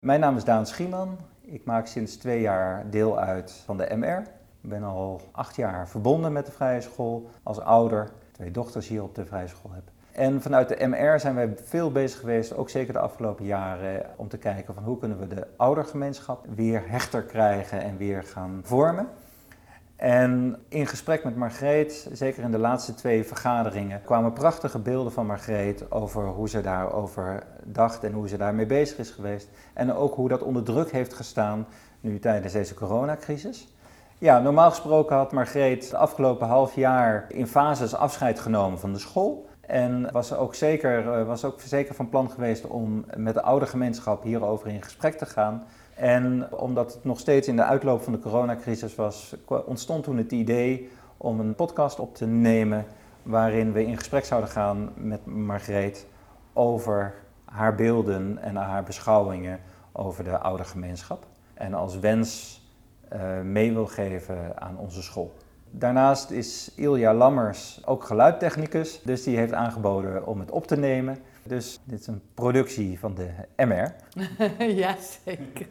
Mijn naam is Daan Schieman. Ik maak sinds 2 jaar deel uit van de MR. Ik ben al 8 jaar verbonden met de Vrije School als ouder. 2 dochters hier op de Vrije School heb. En vanuit de MR zijn wij veel bezig geweest, ook zeker de afgelopen jaren, om te kijken van hoe kunnen we de oudergemeenschap weer hechter krijgen en weer gaan vormen. En in gesprek met Margreet, zeker in de laatste 2 vergaderingen, kwamen prachtige beelden van Margreet over hoe ze daarover dacht en hoe ze daarmee bezig is geweest. En ook hoe dat onder druk heeft gestaan nu tijdens deze coronacrisis. Ja, normaal gesproken had Margreet de afgelopen half jaar in fases afscheid genomen van de school. En was ook zeker van plan geweest om met de oudergemeenschap hierover in gesprek te gaan. En omdat het nog steeds in de uitloop van de coronacrisis was, ontstond toen het idee om een podcast op te nemen waarin we in gesprek zouden gaan met Margreet over haar beelden en haar beschouwingen over de oudergemeenschap. En als wens mee wil geven aan onze school. Daarnaast is Ilja Lammers ook geluidtechnicus, dus die heeft aangeboden om het op te nemen. Dus dit is een productie van de MR. Ja, zeker.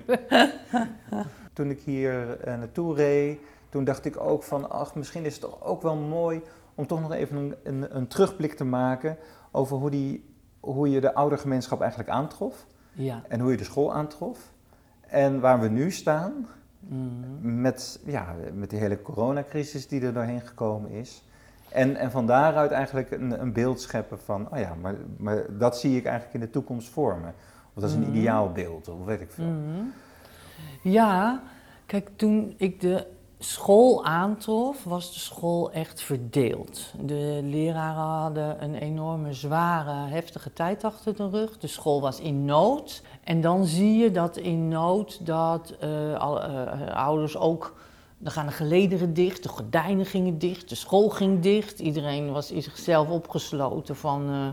Toen ik hier naartoe reed, toen dacht ik ook van, misschien is het toch ook wel mooi om toch nog even een terugblik te maken over hoe je de oudergemeenschap eigenlijk aantrof. Ja. En hoe je de school aantrof. En waar we nu staan, met de hele coronacrisis die er doorheen gekomen is. En van daaruit eigenlijk een beeld scheppen van, maar dat zie ik eigenlijk in de toekomst vormen. Of dat is een ideaal beeld, of weet ik veel. Ja, kijk, toen ik de school aantrof, was de school echt verdeeld. De leraren hadden een enorme, zware, heftige tijd achter de rug. De school was in nood. En dan zie je dat in nood ouders ook... Dan gaan de gelederen dicht, de gordijnen gingen dicht, de school ging dicht. Iedereen was in zichzelf opgesloten van...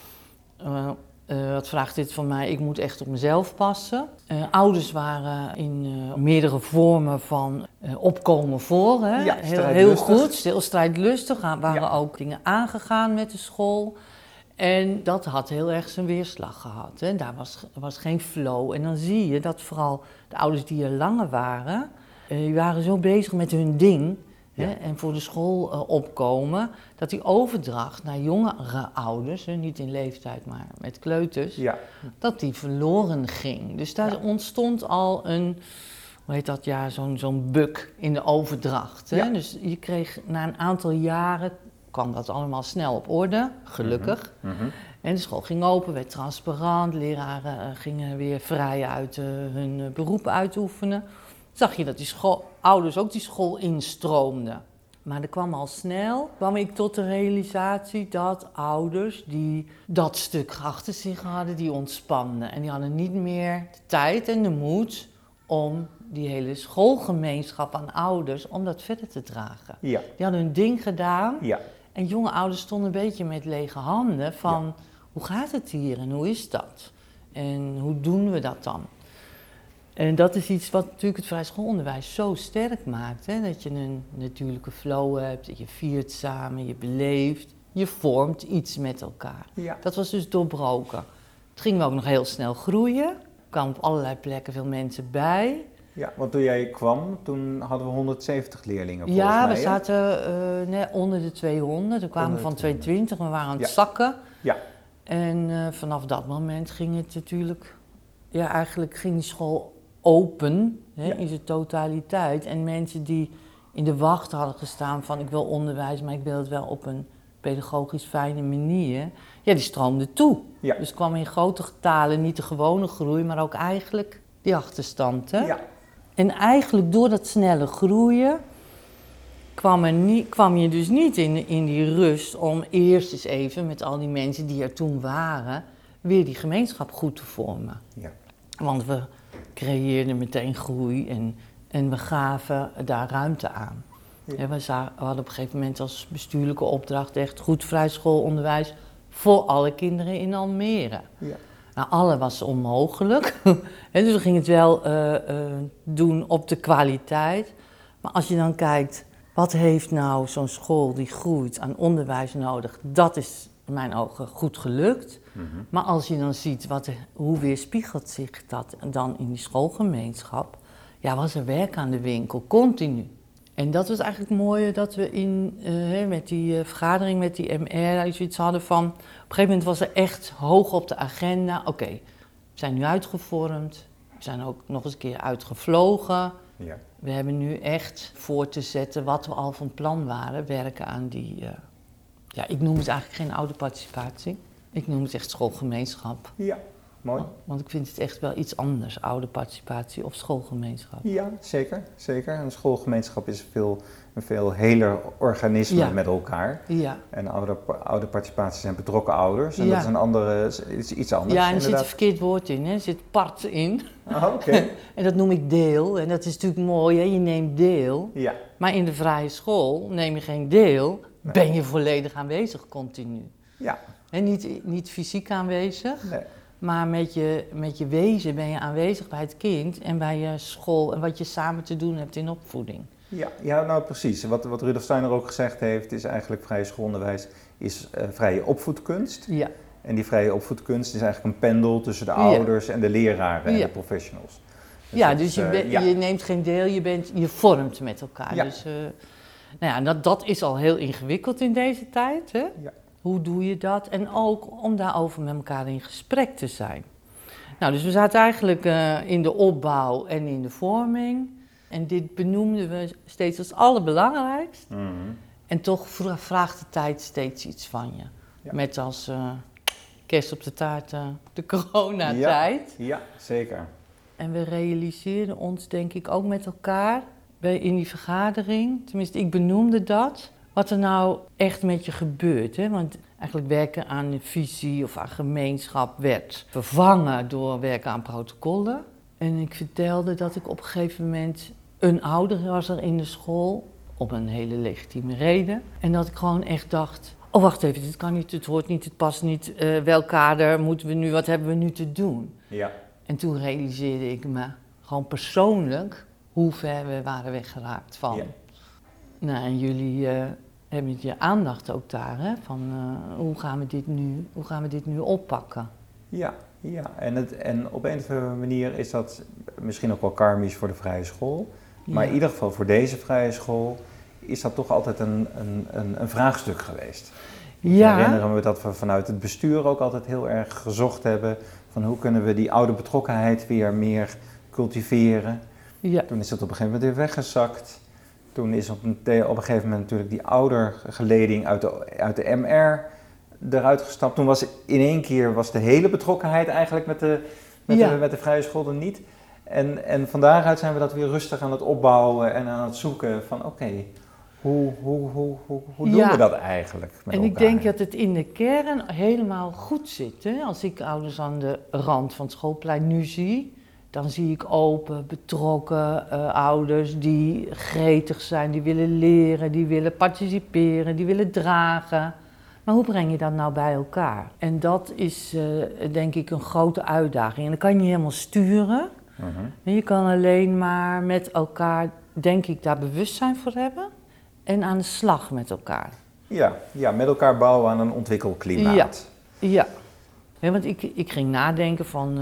wat vraagt dit van mij? Ik moet echt op mezelf passen. Ouders waren in meerdere vormen van opkomen voor. Hè? Ja, heel goed, heel strijdlustig. Waren ook dingen aangegaan met de school. En dat had heel erg zijn weerslag gehad. Hè? Daar was geen flow. En dan zie je dat vooral de ouders die er langer waren... Die waren zo bezig met hun ding en voor de school opkomen, dat die overdracht naar jongere ouders, niet in leeftijd maar met kleuters, dat die verloren ging. Dus daar ontstond al zo'n bug in de overdracht. Hè? Ja. Dus je kreeg na een aantal jaren, kwam dat allemaal snel op orde, gelukkig. Mm-hmm. En de school ging open, werd transparant, leraren gingen weer vrij uit hun beroep uitoefenen. Zag je dat ouders ook die school instroomden. Maar er kwam ik tot de realisatie dat ouders die dat stuk achter zich hadden, die ontspanden. En die hadden niet meer de tijd en de moed om die hele schoolgemeenschap aan ouders, om dat verder te dragen. Ja. Die hadden hun ding gedaan. Ja. En jonge ouders stonden een beetje met lege handen van, hoe gaat het hier en hoe is dat? En hoe doen we dat dan? En dat is iets wat natuurlijk het vrije schoolonderwijs zo sterk maakt. Hè? Dat je een natuurlijke flow hebt, dat je viert samen, je beleeft, je vormt iets met elkaar. Ja. Dat was dus doorbroken. Het ging ook nog heel snel groeien. Er kwamen op allerlei plekken veel mensen bij. Ja, want toen jij kwam, toen hadden we 170 leerlingen volgens mij. Ja, we zaten onder de 200. We kwamen van 220, we waren aan het zakken. Ja. En vanaf dat moment ging het natuurlijk... Ja, eigenlijk ging die school open in zijn totaliteit. En mensen die in de wacht hadden gestaan van ik wil onderwijs, maar ik wil het wel op een pedagogisch fijne manier. Ja, die stroomden toe. Ja. Dus kwam in grote getalen niet de gewone groei, maar ook eigenlijk die achterstand. Hè? Ja. En eigenlijk door dat snelle groeien kwam je dus niet in die rust om eerst eens even met al die mensen die er toen waren, weer die gemeenschap goed te vormen. Ja. Want we creëerden meteen groei en we gaven daar ruimte aan. Ja. We hadden op een gegeven moment als bestuurlijke opdracht echt goed vrij schoolonderwijs voor alle kinderen in Almere. Ja. Nou, alle was onmogelijk. Dus we gingen het wel doen op de kwaliteit. Maar als je dan kijkt, wat heeft nou zo'n school die groeit aan onderwijs nodig? Dat is in mijn ogen goed gelukt. Maar als je dan ziet hoe weerspiegelt zich dat dan in die schoolgemeenschap, ja, was er werk aan de winkel, continu. En dat was eigenlijk mooi dat we met die vergadering met die MR zoiets hadden van, op een gegeven moment was er echt hoog op de agenda, oké, we zijn nu uitgevormd, we zijn ook nog eens een keer uitgevlogen. Ja. We hebben nu echt voor te zetten wat we al van plan waren, werken aan die, ik noem het eigenlijk geen ouderparticipatie, ik noem het echt schoolgemeenschap. Ja, mooi. Want ik vind het echt wel iets anders, ouderparticipatie of schoolgemeenschap. Ja, zeker. Een schoolgemeenschap is een veel heler organisme met elkaar. Ja. En ouderparticipatie zijn betrokken ouders. En dat is iets anders. Ja, en er zit een verkeerd woord in, hè? Er zit part in. Oh, oké. En dat noem ik deel. En dat is natuurlijk mooi, hè? Je neemt deel. Ja. Maar in de vrije school neem je geen deel, ben je volledig aanwezig continu. Ja. En niet fysiek aanwezig, Nee. maar met je wezen ben je aanwezig bij het kind en bij je school en wat je samen te doen hebt in opvoeding. Ja, nou precies. Wat Rudolf Steiner ook gezegd heeft, is eigenlijk vrije schoolonderwijs is vrije opvoedkunst. Ja. En die vrije opvoedkunst is eigenlijk een pendel tussen de ouders en de leraren en de professionals. Dus je neemt geen deel, je vormt met elkaar. Ja. Dus dat is al heel ingewikkeld in deze tijd. Hè? Ja. Hoe doe je dat? En ook om daarover met elkaar in gesprek te zijn. Nou, dus we zaten eigenlijk in de opbouw en in de vorming. En dit benoemden we steeds als allerbelangrijkst. Mm-hmm. En toch vraagt de tijd steeds iets van je. Ja. Met als kerst op de taart de coronatijd. Ja, zeker. En we realiseerden ons denk ik ook met elkaar in die vergadering, tenminste ik benoemde dat, wat er nou echt met je gebeurt. Hè? Want eigenlijk werken aan een visie of aan gemeenschap werd vervangen door werken aan protocollen. En ik vertelde dat ik op een gegeven moment een ouder was er in de school, op een hele legitieme reden. En dat ik gewoon echt dacht, oh wacht even, dit kan niet, het hoort niet, het past niet, welk kader moeten we nu, wat hebben we nu te doen? Ja. En toen realiseerde ik me gewoon persoonlijk hoe ver we waren weggeraakt van. Ja. Nou, en jullie hebben je aandacht ook daar, hè? Van hoe gaan we dit nu oppakken? Ja. En op een of andere manier is dat misschien ook wel karmisch voor de vrije school. Maar in ieder geval voor deze vrije school is dat toch altijd een vraagstuk geweest. Ja. Ik herinner me dat we vanuit het bestuur ook altijd heel erg gezocht hebben van hoe kunnen we die oude betrokkenheid weer meer cultiveren. Ja. Toen is dat op een gegeven moment weer weggezakt. Toen is op een gegeven moment natuurlijk die oudergeleding uit de MR eruit gestapt. Toen was in één keer de hele betrokkenheid eigenlijk met de vrije school er niet. En van daaruit zijn we dat weer rustig aan het opbouwen en aan het zoeken van oké, hoe doen we dat eigenlijk met elkaar? En ik denk dat het in de kern helemaal goed zit. Hè? Als ik ouders aan de rand van het schoolplein nu zie, dan zie ik open, betrokken ouders die gretig zijn, die willen leren, die willen participeren, die willen dragen. Maar hoe breng je dat nou bij elkaar? En dat is denk ik een grote uitdaging. En dat kan je niet helemaal sturen. Uh-huh. Je kan alleen maar met elkaar, denk ik, daar bewustzijn voor hebben en aan de slag met elkaar. Ja, met elkaar bouwen aan een ontwikkelklimaat. Ja, want ik ging nadenken van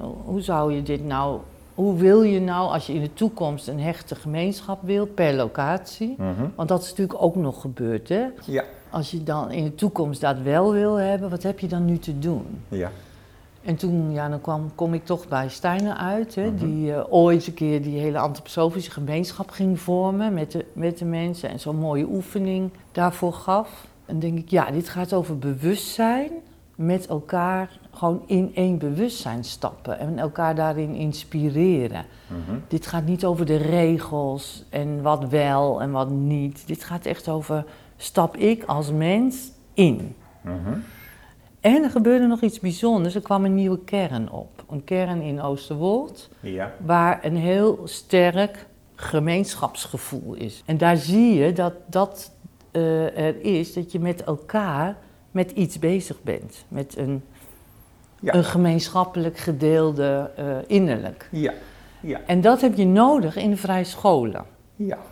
hoe wil je nou als je in de toekomst een hechte gemeenschap wilt per locatie? Uh-huh. Want dat is natuurlijk ook nog gebeurd, hè? Ja. Als je dan in de toekomst dat wel wil hebben, wat heb je dan nu te doen? Ja. En toen, dan kom ik toch bij Steiner uit, hè, uh-huh. Die ooit een keer die hele antroposofische gemeenschap ging vormen met de mensen en zo'n mooie oefening daarvoor gaf. En denk ik, dit gaat over bewustzijn, met elkaar gewoon in één bewustzijn stappen en elkaar daarin inspireren. Uh-huh. Dit gaat niet over de regels en wat wel en wat niet. Dit gaat echt over, stap ik als mens in. Uh-huh. En er gebeurde nog iets bijzonders. Er kwam een nieuwe kern op. Een kern in Oosterwold, waar een heel sterk gemeenschapsgevoel is. En daar zie je dat er is dat je met elkaar met iets bezig bent. Met een gemeenschappelijk gedeelde innerlijk. Ja. En dat heb je nodig in de vrije scholen. Ja.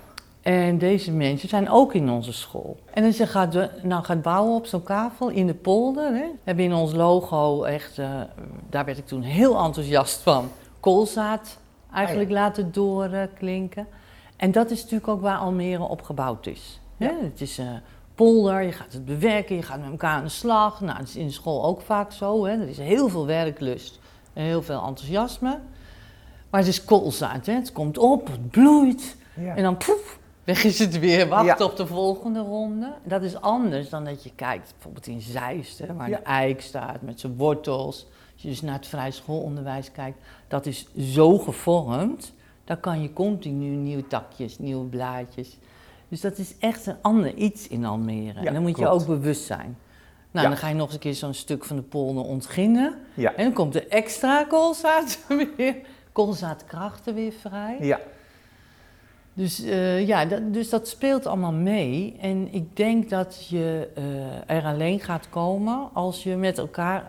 En deze mensen zijn ook in onze school. En als je gaat bouwen op zo'n kavel in de polder, hè, hebben we in ons logo echt, daar werd ik toen heel enthousiast van, koolzaad eigenlijk laten doorklinken. En dat is natuurlijk ook waar Almere op gebouwd is. Hè? Ja. Het is polder, je gaat het bewerken, je gaat met elkaar aan de slag. Nou, dat is in de school ook vaak zo. Hè? Er is heel veel werklust en heel veel enthousiasme. Maar het is koolzaad, hè? Het komt op, het bloeit en dan poef, weg is het weer. Wacht op de volgende ronde. Dat is anders dan dat je kijkt, bijvoorbeeld in Zeist, hè, waar de eik staat met zijn wortels. Als je dus naar het vrij schoolonderwijs kijkt, dat is zo gevormd. Daar kan je continu nieuwe takjes, nieuwe blaadjes. Dus dat is echt een ander iets in Almere. Ja, en dan moet je ook bewust zijn. Nou, dan ga je nog eens een keer zo'n stuk van de polder ontginnen. Ja. En dan komt er extra koolzaadkrachten weer vrij. Ja. Dus, dus dat speelt allemaal mee. En ik denk dat je er alleen gaat komen als je met elkaar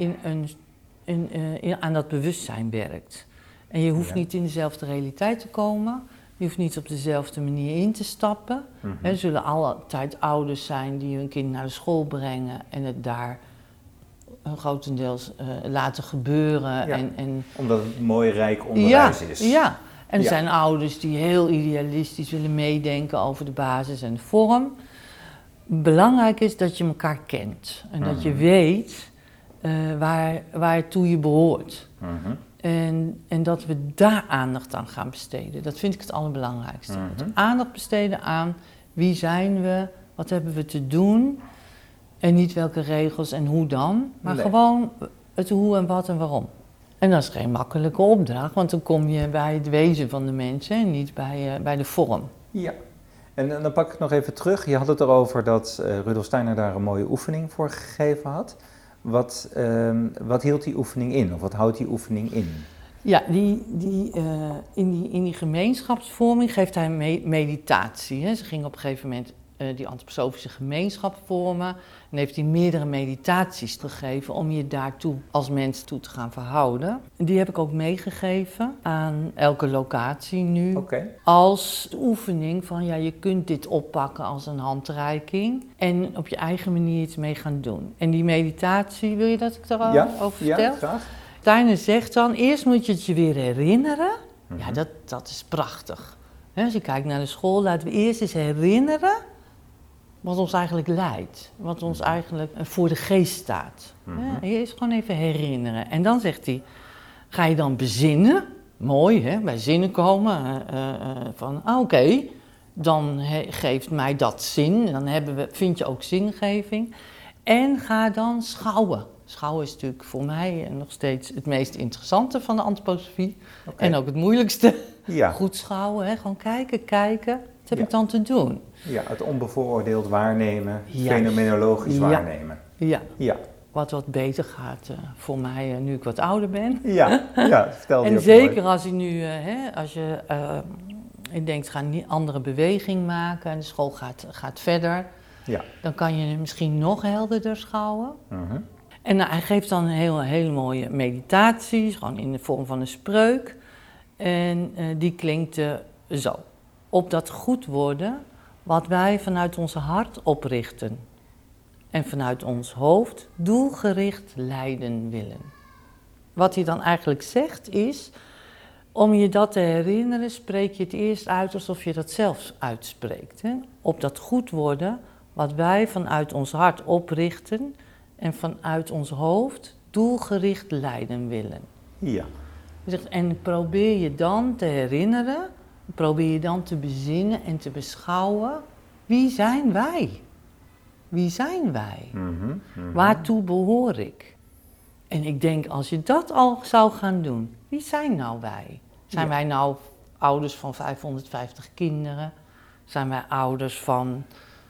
aan dat bewustzijn werkt. En je hoeft niet in dezelfde realiteit te komen. Je hoeft niet op dezelfde manier in te stappen. Mm-hmm. Er zullen altijd ouders zijn die hun kind naar de school brengen en het daar grotendeels laten gebeuren. Ja, omdat het een mooi rijk onderwijs is. Ja, en er zijn ouders die heel idealistisch willen meedenken over de basis en de vorm. Belangrijk is dat je elkaar kent en dat je weet waartoe je behoort. Mm-hmm. En dat we daar aandacht aan gaan besteden. Dat vind ik het allerbelangrijkste. Mm-hmm. Aandacht besteden aan wie zijn we, wat hebben we te doen. En niet welke regels en hoe dan. Maar gewoon het hoe en wat en waarom. En dat is geen makkelijke opdracht. Want dan kom je bij het wezen van de mensen en niet bij de vorm. Ja. En dan pak ik nog even terug. Je had het erover dat Rudolf Steiner daar een mooie oefening voor gegeven had. Wat hield die oefening in? Of wat houdt die oefening in? Ja, in die gemeenschapsvorming geeft hij meditatie. Hè. Ze ging op een gegeven moment die antroposofische gemeenschap vormen. En heeft hij meerdere meditaties gegeven om je daartoe als mens toe te gaan verhouden. Die heb ik ook meegegeven aan elke locatie nu. Okay. Als oefening van je kunt dit oppakken als een handreiking. En op je eigen manier iets mee gaan doen. En die meditatie, wil je dat ik daarover vertel? Ja, graag. Steiner zegt dan, eerst moet je het je weer herinneren. Mm-hmm. Ja, dat is prachtig. Als je kijkt naar de school, laten we eerst eens herinneren wat ons eigenlijk leidt. Wat ons eigenlijk voor de geest staat. Mm-hmm. Eerst gewoon even herinneren. En dan zegt hij, ga je dan bezinnen? Mooi, hè? Bij zinnen komen. Oké, dan geeft mij dat zin. Dan vind je ook zingeving. En ga dan schouwen. Schouwen is natuurlijk voor mij nog steeds het meest interessante van de antroposofie. Okay. En ook het moeilijkste. Ja. Goed schouwen, hè? Gewoon kijken. Wat heb ik dan te doen? Ja, het onbevooroordeeld waarnemen, fenomenologisch waarnemen. Ja. Wat beter gaat voor mij nu ik wat ouder ben. Ja, vertel je. En zeker mooi. Als ik nu, als je denkt, ga een andere beweging maken en de school gaat verder. Ja. Dan kan je misschien nog helderder schouwen. Mm-hmm. En hij geeft dan een hele mooie meditatie, gewoon in de vorm van een spreuk. En die klinkt zo. Op dat goed worden wat wij vanuit ons hart oprichten. En vanuit ons hoofd doelgericht leiden willen. Wat hij dan eigenlijk zegt is, om je dat te herinneren spreek je het eerst uit alsof je dat zelf uitspreekt. Hè? Op dat goed worden wat wij vanuit ons hart oprichten en vanuit ons hoofd doelgericht leiden willen. Ja. Hij zegt, en probeer je dan te herinneren, probeer je dan te bezinnen en te beschouwen, wie zijn wij? Wie zijn wij? Mm-hmm. Waartoe behoor ik? En ik denk, als je dat al zou gaan doen, wie zijn nou wij? Zijn wij nou ouders van 550 kinderen? Zijn wij ouders van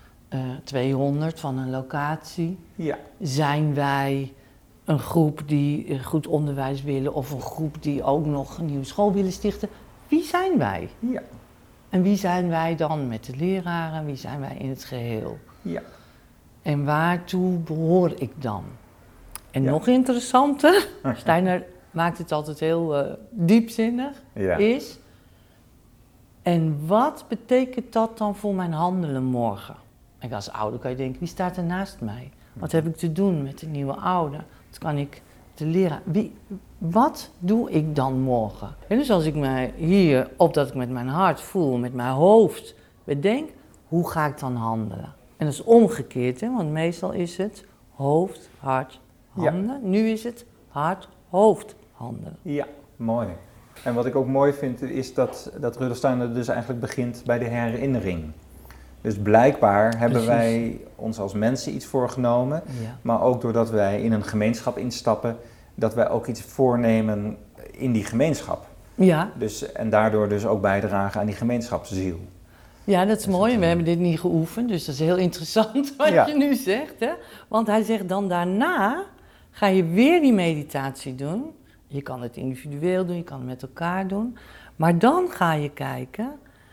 200 van een locatie? Ja. Zijn wij een groep die goed onderwijs willen of een groep die ook nog een nieuwe school willen stichten? Wie zijn wij? Ja. En wie zijn wij dan met de leraren? Wie zijn wij in het geheel? Ja. En waartoe behoor ik dan? En nog interessanter, Steiner maakt het altijd heel diepzinnig, is En wat betekent dat dan voor mijn handelen morgen? En als ouder kan je denken, wie staat er naast mij? Wat heb ik te doen met de nieuwe ouder? Wat kan ik te leren? Wat doe ik dan morgen? En dus als ik mij hier, opdat ik met mijn hart voel, met mijn hoofd bedenk, hoe ga ik dan handelen? En dat is omgekeerd, hè? Want meestal is het hoofd, hart, handen. Ja. Nu is het hart, hoofd, handen. Ja, mooi. En wat ik ook mooi vind is dat Rudolf Steiner dus eigenlijk begint bij de herinnering. Dus blijkbaar hebben wij ons als mensen iets voorgenomen, maar ook doordat wij in een gemeenschap instappen, dat wij ook iets voornemen in die gemeenschap. Ja. Dus, en daardoor dus ook bijdragen aan die gemeenschapsziel. Ja, dat is mooi. En we hebben dit niet geoefend, dus dat is heel interessant wat je nu zegt. Hè? Want hij zegt dan daarna ga je weer die meditatie doen. Je kan het individueel doen, je kan het met elkaar doen. Maar dan ga je kijken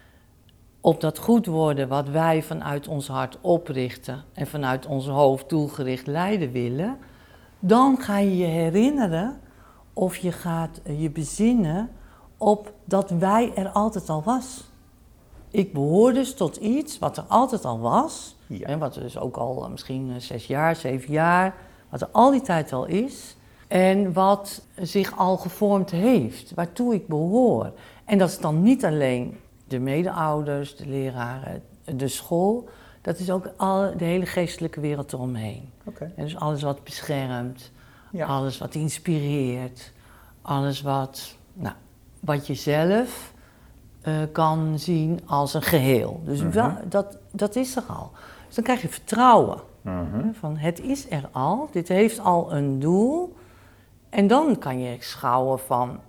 op dat goed worden wat wij vanuit ons hart oprichten en vanuit ons hoofd doelgericht leiden willen. Dan ga je je herinneren of je gaat je bezinnen op dat wij er altijd al was. Ik behoor dus tot iets wat er altijd al was. Ja. En wat dus ook al misschien 6 jaar, 7 jaar, wat er al die tijd al is. En wat zich al gevormd heeft, waartoe ik behoor. En dat is dan niet alleen de medeouders, de leraren, de school. Dat is ook de hele geestelijke wereld eromheen. Okay. En dus alles wat beschermt, alles wat inspireert, alles wat je zelf kan zien als een geheel. Dus dat is er al. Dus dan krijg je vertrouwen. Van het is er al, dit heeft al een doel. En dan kan je schouwen van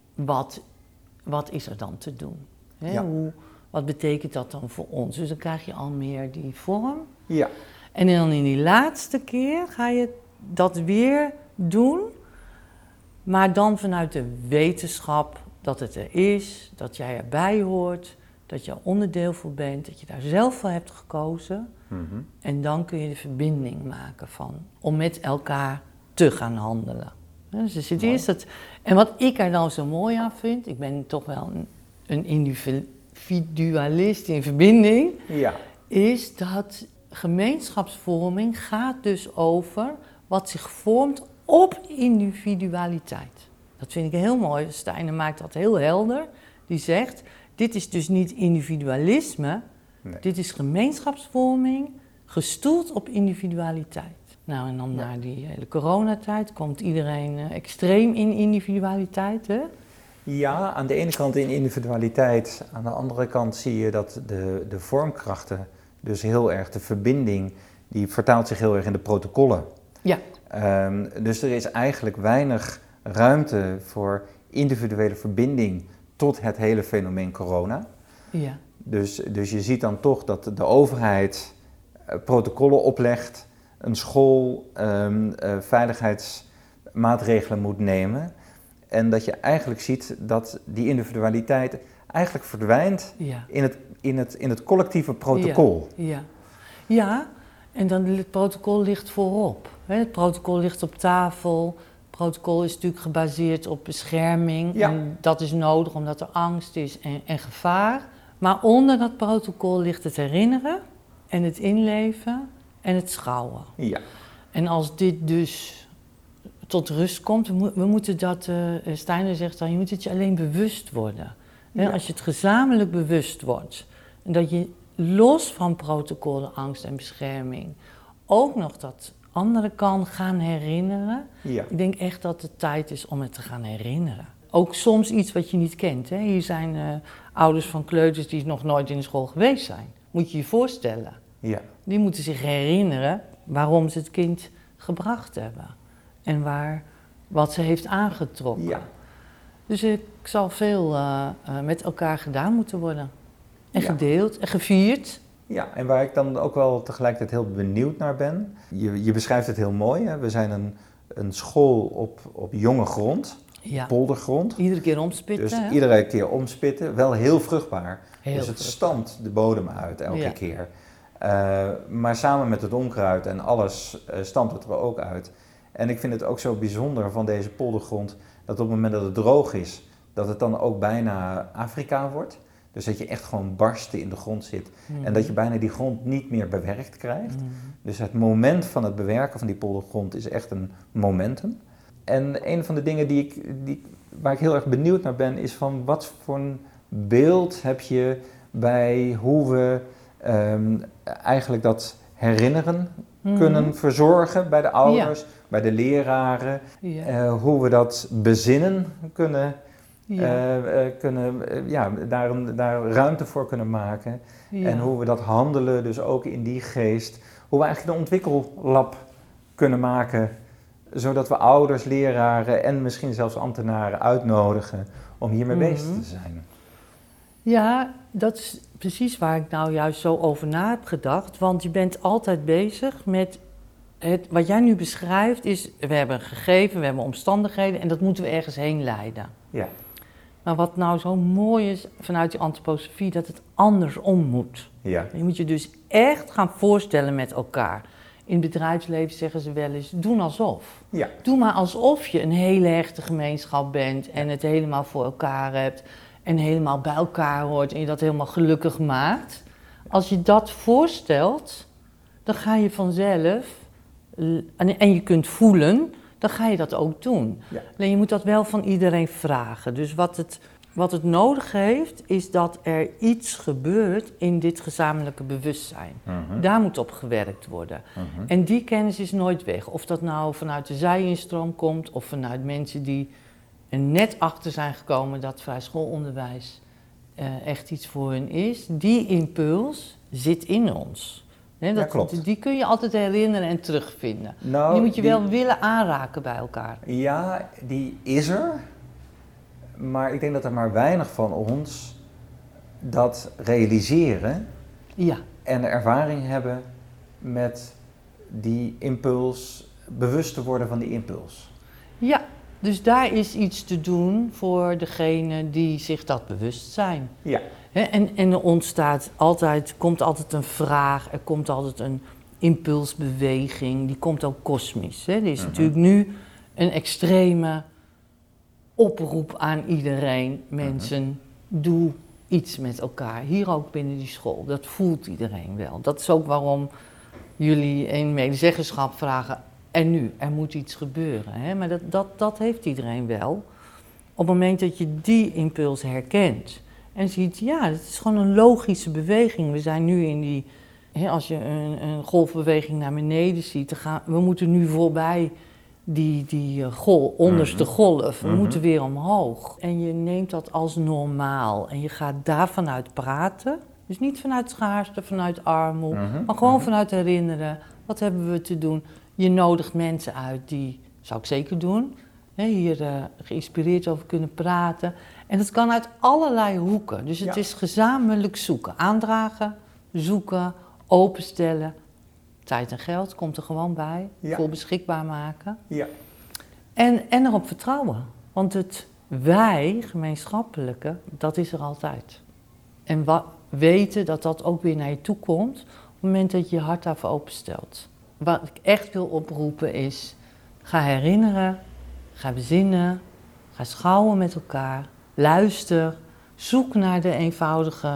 wat is er dan te doen? Hè? Ja. Wat betekent dat dan voor ons? Dus dan krijg je al meer die vorm. Ja. En dan in die laatste keer ga je dat weer doen, maar dan vanuit de wetenschap dat het er is, dat jij erbij hoort, dat je er onderdeel voor bent, dat je daar zelf voor hebt gekozen. En dan kun je de verbinding maken om met elkaar te gaan handelen. Dus er zit eerst dat. En wat ik er dan zo mooi aan vind, ik ben toch wel een individualist in verbinding, is dat gemeenschapsvorming gaat dus over wat zich vormt op individualiteit. Dat vind ik heel mooi. Steiner maakt dat heel helder. Die zegt, dit is dus niet individualisme, dit is gemeenschapsvorming gestoeld op individualiteit. Nou, en dan na die hele coronatijd komt iedereen extreem in individualiteit, hè? Ja, aan de ene kant in individualiteit, aan de andere kant zie je dat de vormkrachten, dus heel erg de verbinding, die vertaalt zich heel erg in de protocollen. Ja. Dus er is eigenlijk weinig ruimte voor individuele verbinding tot het hele fenomeen corona. Ja. Dus je ziet dan toch dat de overheid protocollen oplegt, een school veiligheidsmaatregelen moet nemen. En dat je eigenlijk ziet dat die individualiteit eigenlijk verdwijnt in het collectieve protocol. Ja, en dan het protocol ligt voorop. Het protocol ligt op tafel. Het protocol is natuurlijk gebaseerd op bescherming. Ja. En dat is nodig omdat er angst is en gevaar. Maar onder dat protocol ligt het herinneren en het inleven en het schouwen. Ja. En als dit dus tot rust komt, we moeten dat, Steiner zegt dan, je moet het je alleen bewust worden. Ja. Als je het gezamenlijk bewust wordt, en dat je los van protocollen, angst en bescherming ook nog dat andere kan gaan herinneren. Ja. Ik denk echt dat het tijd is om het te gaan herinneren. Ook soms iets wat je niet kent. Hè? Hier zijn ouders van kleuters die nog nooit in de school geweest zijn. Moet je je voorstellen. Ja. Die moeten zich herinneren waarom ze het kind gebracht hebben. En wat ze heeft aangetrokken. Ja. Dus ik zal veel met elkaar gedaan moeten worden. En gedeeld en gevierd. Ja, en waar ik dan ook wel tegelijkertijd heel benieuwd naar ben. Je beschrijft het heel mooi. Hè? We zijn een school op jonge grond. Ja. Poldergrond. Iedere keer omspitten. Dus iedere keer omspitten. Wel heel vruchtbaar. Dus het stampt de bodem uit elke keer. Maar samen met het onkruid en alles stampt het er ook uit. En ik vind het ook zo bijzonder van deze poldergrond dat op het moment dat het droog is, dat het dan ook bijna Afrika wordt. Dus dat je echt gewoon barsten in de grond zit. En dat je bijna die grond niet meer bewerkt krijgt. Dus het moment van het bewerken van die poldergrond is echt een momentum. En een van de dingen waar ik heel erg benieuwd naar ben, is van wat voor een beeld heb je bij hoe we eigenlijk dat herinneren kunnen verzorgen bij de ouders, bij de leraren. Hoe we dat bezinnen kunnen, daar ruimte voor kunnen maken. En hoe we dat handelen, dus ook in die geest. Hoe we eigenlijk een ontwikkellab kunnen maken, zodat we ouders, leraren en misschien zelfs ambtenaren uitnodigen om hiermee bezig te zijn. Ja, dat is precies waar ik nou juist zo over na heb gedacht. Want je bent altijd bezig met wat jij nu beschrijft is, we hebben een gegeven, we hebben omstandigheden en dat moeten we ergens heen leiden. Ja. Maar wat nou zo mooi is vanuit die antroposofie, dat het andersom moet. Ja. Je moet je dus echt gaan voorstellen met elkaar. In het bedrijfsleven zeggen ze wel eens, doe alsof. Ja. Doe maar alsof je een hele hechte gemeenschap bent en het helemaal voor elkaar hebt. En helemaal bij elkaar hoort en je dat helemaal gelukkig maakt. Als je dat voorstelt, dan ga je vanzelf, en je kunt voelen, dan ga je dat ook doen. Ja. Alleen je moet dat wel van iedereen vragen. Dus wat het nodig heeft, is dat er iets gebeurt in dit gezamenlijke bewustzijn. Daar moet op gewerkt worden. En die kennis is nooit weg. Of dat nou vanuit de zijinstroom komt, of vanuit mensen die er net achter zijn gekomen dat vrij schoolonderwijs echt iets voor hun is. Die impuls zit in ons. Klopt. Die kun je altijd herinneren en terugvinden. Nou, die moet je wel willen aanraken bij elkaar. Ja, die is er. Maar ik denk dat er maar weinig van ons dat realiseren. Ja. En ervaring hebben met die impuls, bewust te worden van die impuls. Ja, dus daar is iets te doen voor degene die zich dat bewust zijn. Ja. En er komt altijd een vraag, er komt altijd een impulsbeweging, die komt ook kosmisch. Er is natuurlijk nu een extreme oproep aan iedereen. Mensen, doe iets met elkaar. Hier ook binnen die school, dat voelt iedereen wel. Dat is ook waarom jullie een medezeggenschap vragen. En nu, er moet iets gebeuren. Hè? Maar dat heeft iedereen wel. Op het moment dat je die impuls herkent en ziet, ja, het is gewoon een logische beweging. We zijn nu in die, als je een golfbeweging naar beneden ziet, we moeten nu voorbij die onderste golf. We moeten weer omhoog. En je neemt dat als normaal en je gaat daarvan uit praten. Dus niet vanuit schaarste, vanuit armoede, maar gewoon vanuit herinneren. Wat hebben we te doen? Je nodigt mensen uit, die zou ik zeker doen, hier geïnspireerd over kunnen praten. En dat kan uit allerlei hoeken. Dus het is gezamenlijk zoeken. Aandragen, zoeken, openstellen. Tijd en geld komt er gewoon bij. Voor beschikbaar maken. Ja. En erop vertrouwen. Want het wij, gemeenschappelijke, dat is er altijd. En weten dat dat ook weer naar je toe komt op het moment dat je je hart daarvoor openstelt. Wat ik echt wil oproepen is, ga herinneren, ga bezinnen, ga schouwen met elkaar, luister, zoek naar de eenvoudige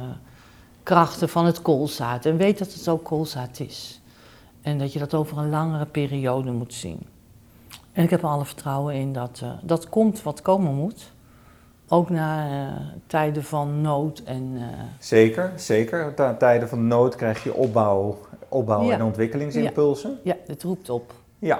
krachten van het koolzaad en weet dat het ook koolzaad is. En dat je dat over een langere periode moet zien. En ik heb er alle vertrouwen in dat komt wat komen moet. Ook na tijden van nood en... Zeker. Na tijden van nood krijg je opbouw en ontwikkelingsimpulsen. Ja, het roept op. Ja.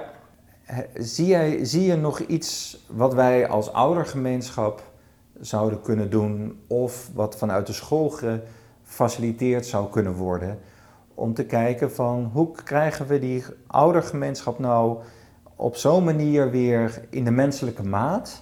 Zie je nog iets wat wij als oudergemeenschap zouden kunnen doen of wat vanuit de school gefaciliteerd zou kunnen worden om te kijken van hoe krijgen we die oudergemeenschap nou op zo'n manier weer in de menselijke maat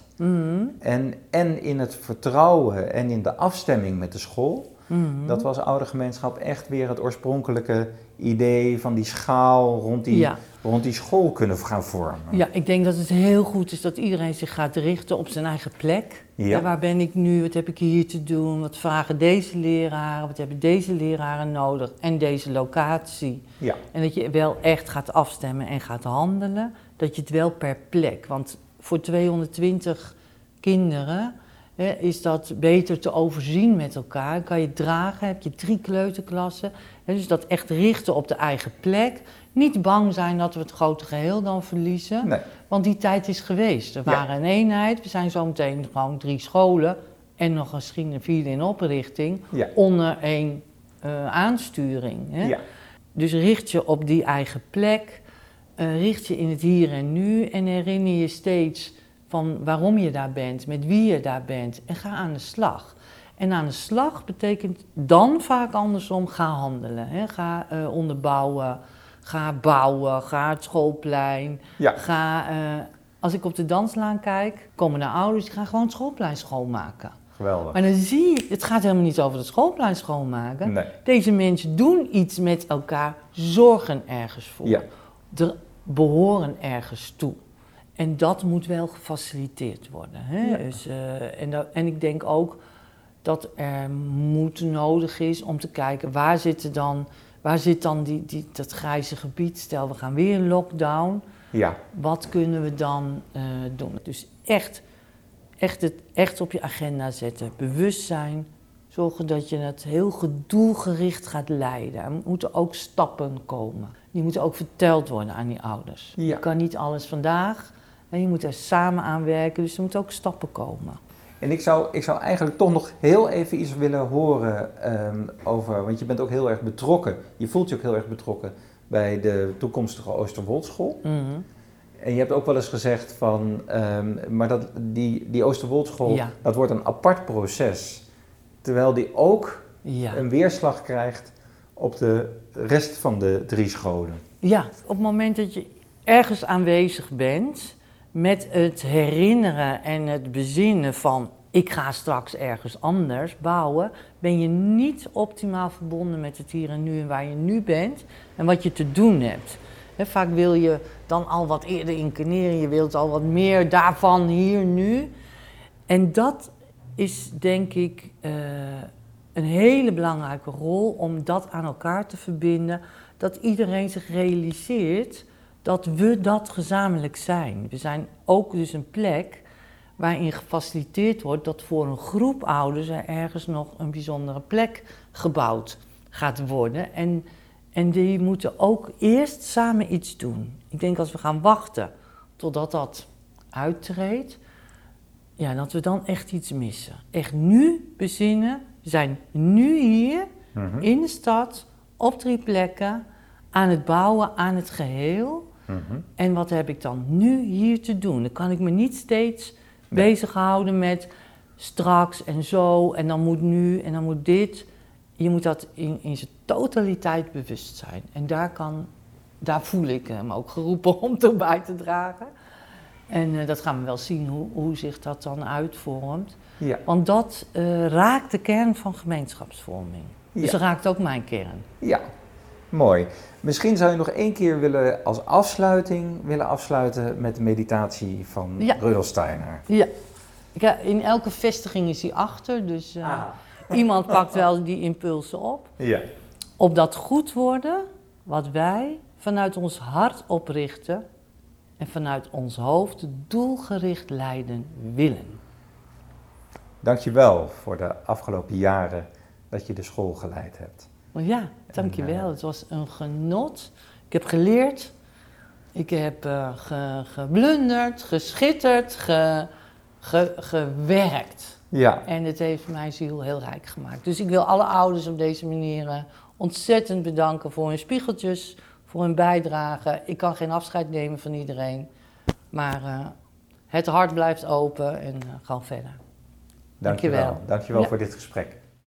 en in het vertrouwen en in de afstemming met de school, dat we als oudergemeenschap echt weer het oorspronkelijke idee van die schaal rond die school kunnen gaan vormen. Ja, ik denk dat het heel goed is dat iedereen zich gaat richten op zijn eigen plek. Ja. Waar ben ik nu? Wat heb ik hier te doen? Wat vragen deze leraren? Wat hebben deze leraren nodig? En deze locatie. Ja. En dat je wel echt gaat afstemmen en gaat handelen. Dat je het wel per plek, want voor 220 kinderen is dat beter te overzien met elkaar. Kan je dragen, heb je 3 kleuterklassen. Dus dat echt richten op de eigen plek. Niet bang zijn dat we het grote geheel dan verliezen. Nee. Want die tijd is geweest. Er waren een eenheid. We zijn zometeen gewoon 3 scholen. En nog misschien een 4e in oprichting. Ja. Onder 1 aansturing. Hè? Ja. Dus richt je op die eigen plek. Richt je in het hier en nu. En herinner je steeds van waarom je daar bent. Met wie je daar bent. En ga aan de slag. En aan de slag betekent dan vaak andersom, ga handelen. Hè? Ga onderbouwen, ga bouwen, ga het schoolplein. Ja. Als ik op de danslaan kijk, komen de ouders, die gaan gewoon het schoolplein schoonmaken. Geweldig. Maar dan zie je, het gaat helemaal niet over het schoolplein schoonmaken. Nee. Deze mensen doen iets met elkaar, zorgen ergens voor. Ja. Behoren ergens toe. En dat moet wel gefaciliteerd worden. Hè? Ja. Dus, en ik denk ook dat er moed nodig is om te kijken waar zit dan dat grijze gebied. Stel, we gaan weer in lockdown. Ja. Wat kunnen we dan doen? Dus echt op je agenda zetten. Bewustzijn. Zorgen dat je het heel doelgericht gaat leiden. Er moeten ook stappen komen. Die moeten ook verteld worden aan die ouders. Ja. Je kan niet alles vandaag. En je moet er samen aan werken. Dus er moeten ook stappen komen. En ik zou eigenlijk toch nog heel even iets willen horen over, want je bent ook heel erg betrokken, je voelt je ook heel erg betrokken bij de toekomstige Oosterwoldschool. Mm-hmm. En je hebt ook wel eens gezegd van, maar die Oosterwoldschool, Ja. dat wordt een apart proces, terwijl die ook een weerslag krijgt op de rest van de 3 scholen. Ja, op het moment dat je ergens aanwezig bent met het herinneren en het bezinnen van ik ga straks ergens anders bouwen, ben je niet optimaal verbonden met het hier en nu en waar je nu bent en wat je te doen hebt. Vaak wil je dan al wat eerder incarneren, je wilt al wat meer daarvan hier nu. En dat is denk ik een hele belangrijke rol om dat aan elkaar te verbinden, dat iedereen zich realiseert dat we dat gezamenlijk zijn. We zijn ook dus een plek waarin gefaciliteerd wordt dat voor een groep ouders er ergens nog een bijzondere plek gebouwd gaat worden. En die moeten ook eerst samen iets doen. Ik denk als we gaan wachten totdat dat uittreedt, ja, dat we dan echt iets missen. Echt nu bezinnen, we zijn nu hier in de stad, op 3 plekken, aan het bouwen, aan het geheel. Mm-hmm. En wat heb ik dan nu hier te doen? Dan kan ik me niet steeds bezighouden met straks en zo en dan moet nu en dan moet dit. Je moet dat in zijn totaliteit bewust zijn. En daar voel ik hem ook geroepen om toe bij te dragen. En dat gaan we wel zien hoe zich dat dan uitvormt. Ja. Want dat raakt de kern van gemeenschapsvorming. Ja. Dus dat raakt ook mijn kern. Ja, mooi. Misschien zou je nog 1 keer als afsluiting willen afsluiten met de meditatie van Rudolf Steiner. Ja. In elke vestiging is hij achter, dus iemand pakt wel die impulsen op. Ja. Op dat goed worden wat wij vanuit ons hart oprichten en vanuit ons hoofd doelgericht leiden willen. Dankjewel voor de afgelopen jaren dat je de school geleid hebt. Ja, dankjewel. Het was een genot. Ik heb geleerd. Ik heb geblunderd, geschitterd, gewerkt. Ja. En het heeft mijn ziel heel rijk gemaakt. Dus ik wil alle ouders op deze manier ontzettend bedanken voor hun spiegeltjes, voor hun bijdrage. Ik kan geen afscheid nemen van iedereen. Maar het hart blijft open en gewoon verder. Dankjewel voor dit gesprek.